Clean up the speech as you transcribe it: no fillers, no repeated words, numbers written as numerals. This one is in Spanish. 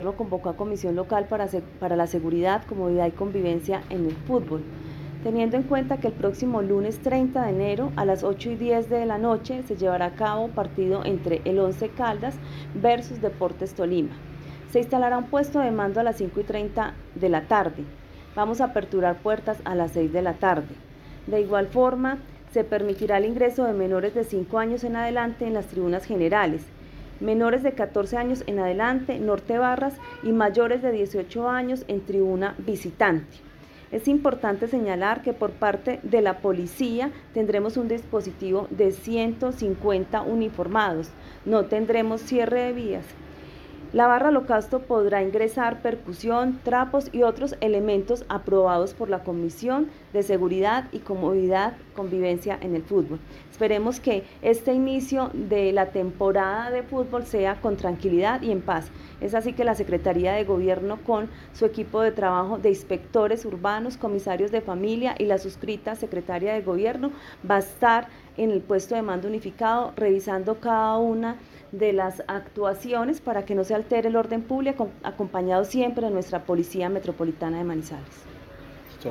Gobierno convocó a Comisión Local para la Seguridad, Comodidad y Convivencia en el Fútbol, teniendo en cuenta que el próximo lunes 30 de enero a las 8:10 de la noche se llevará a cabo partido entre el Once Caldas versus Deportes Tolima. Se instalará un puesto de mando a las 5:30 de la tarde. Vamos a aperturar puertas a las 6 de la tarde. De igual forma, se permitirá el ingreso de menores de 5 años en adelante en las tribunas generales, menores de 14 años en adelante, Norte Barras, y mayores de 18 años en tribuna visitante. Es importante señalar que por parte de la policía tendremos un dispositivo de 150 uniformados, no tendremos cierre de vías. La barra Holocausto podrá ingresar percusión, trapos y otros elementos aprobados por la Comisión de Seguridad y Comodidad Convivencia en el Fútbol. Esperemos que este inicio de la temporada de fútbol sea con tranquilidad y en paz. Es así que la Secretaría de Gobierno, con su equipo de trabajo de inspectores urbanos, comisarios de familia y la suscrita Secretaria de Gobierno, va a estar en el puesto de mando unificado revisando cada una de las actuaciones para que no se altere el orden público, acompañado siempre de nuestra Policía Metropolitana de Manizales.